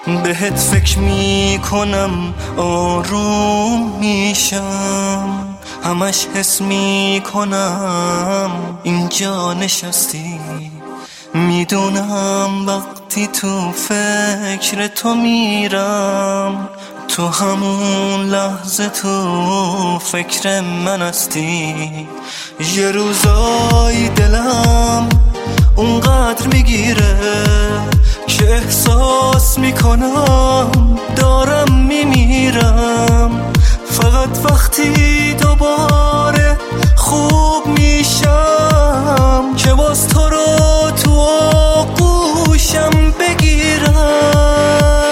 بهت فکر میکنم آروم میشم، همش حس میکنم اینجا نشستی. میدونم وقتی تو فکر تو میرم، تو همون لحظه تو فکر من هستی. یه روزای دلم اونقدر میگیره که احساس میکنم دارم میمیرم. فقط وقتی دوباره خوب میشم که باز تو رو تو آغوشم بگیرم.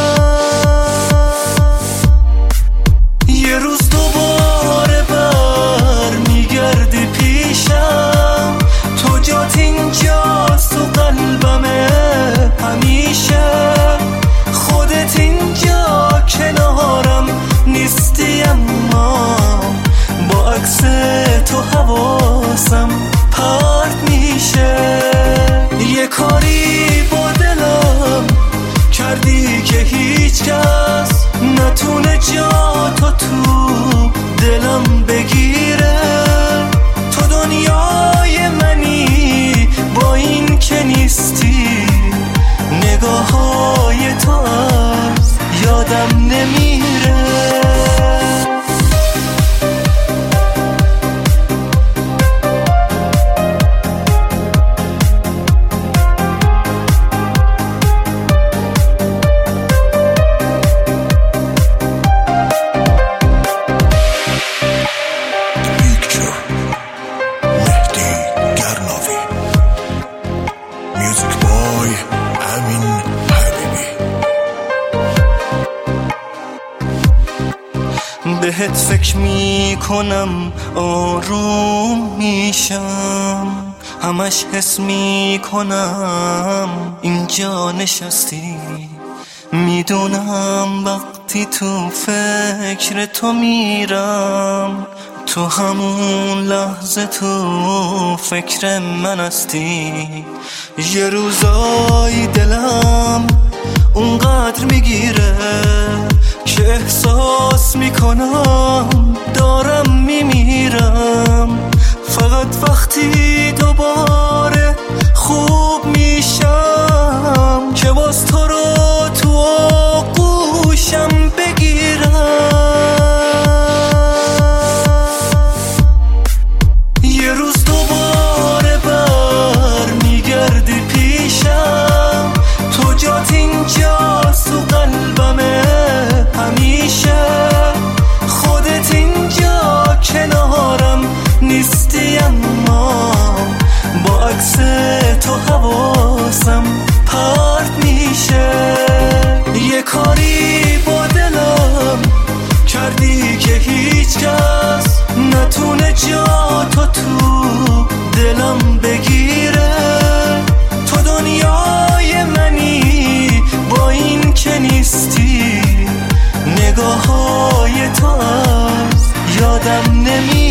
یه روز دوباره بر میگردی پیشم، تو جات اینجاست و قلبمه همیشه. خودت اینجا کنارم نیستی، اما با عکس تو حواسم پرت میشه. یه کاری با دلم کردی که هیچ کس نتونه جاتو تو دلم بگیره. تو دنیای منی با این که نیستی، نگاه‌های تو از یادم نمیره. بهت فکر میکنم آروم میشم، همش حس میکنم اینجا نشستی. میدونم وقتی تو فکر تو میرم، تو همون لحظه تو فکر من هستی. یه روزای دلم اونقدر میگیره که احساس میکنم دارم میمیرم. فقط وقتی دوباره خوب میشم که باز تو رو تو آغوشم بگیرم. یه روز دوباره بر میگردی پیشم، تو جات اینجاست و قلبمه همیشه. خودت اینجا کنارم نیستی، اما با عکس تو حواسم پرت میشه. یه کاری با دلم کردی که هیچ کس نتونه جاتو تو دلم بگیره. تو دنیای منی با این که نیستی، نگاه‌های تو از یادم نمیره.